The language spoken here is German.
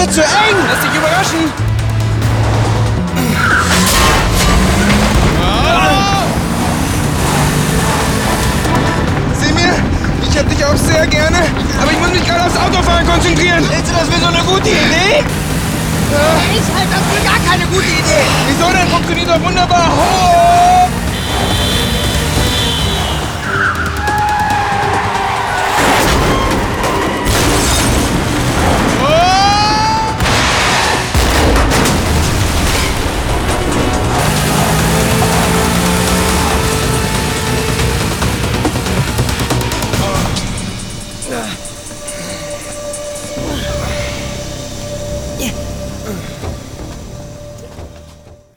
mir zu eng! Lass dich überraschen! Sieh mir, ich hab dich auch sehr gerne, aber ich muss mich gerade aufs Autofahren konzentrieren. Hältst du das für so eine gute Idee? Ich halte das für gar keine gute Idee. Wieso denn? Funktioniert doch wunderbar. Oh!